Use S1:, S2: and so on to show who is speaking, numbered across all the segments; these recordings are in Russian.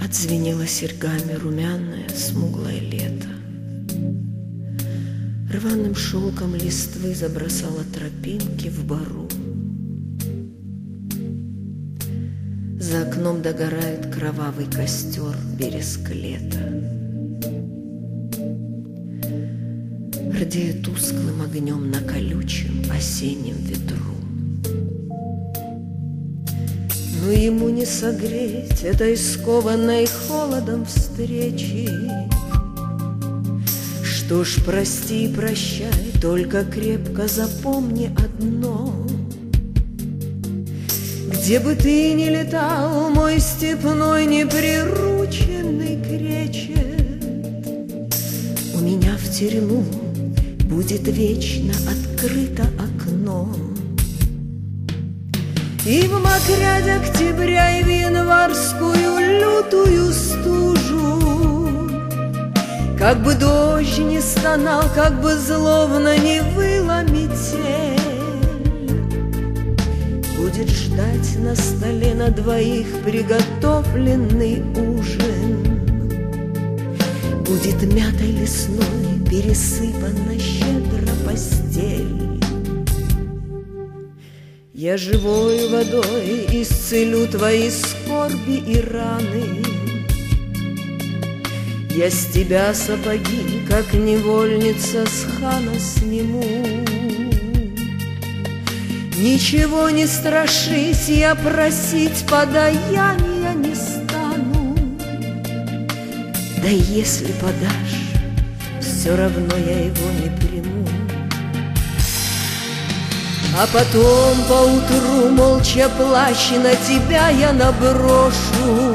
S1: Отзвенело серьгами румяное смуглое лето. Рваным шелком листвы забросала тропинки в бору. За окном догорает кровавый костер бересклета. Рдея тусклым огнем на колючем осеннем ветру. Но ему не согреть этой скованной холодом встречи. Что ж, прости и прощай, только крепко запомни одно: где бы ты ни летал, мой степной неприрученный кречет, у меня в тюрьму будет вечно открыто окно. И в мокрядь октября, и в январскую лютую стужу, как бы дождь не стонал, как бы злобно не выла метель, будет ждать на столе на двоих приготовленный ужин. Будет мятой лесной пересыпана щедро постель. Я живой водой исцелю твои скорби и раны. Я с тебя сапоги, как невольница с хана, сниму. Ничего не страшись, я просить подаяния не стану. Да если подашь, все равно я его не приму. А потом поутру молча плащ на тебя я наброшу.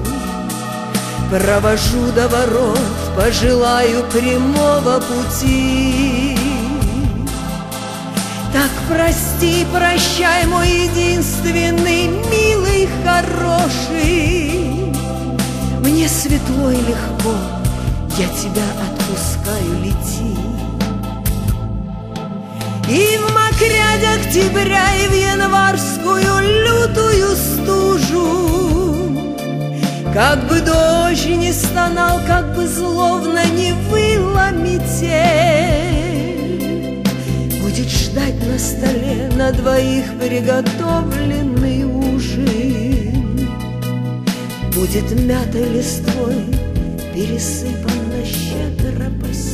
S1: Провожу до ворот, пожелаю прямого пути. Так прости, прощай, мой единственный, милый, хороший. Мне светло и легко, я тебя отпускаю, лети. И в мокрядь октября, и в январскую лютую стужу, как бы дождь не стонал, как бы злобно не выла метель, будет ждать на столе на двоих приготовленный ужин. Будет мятой листвой пересыпана щедро постель.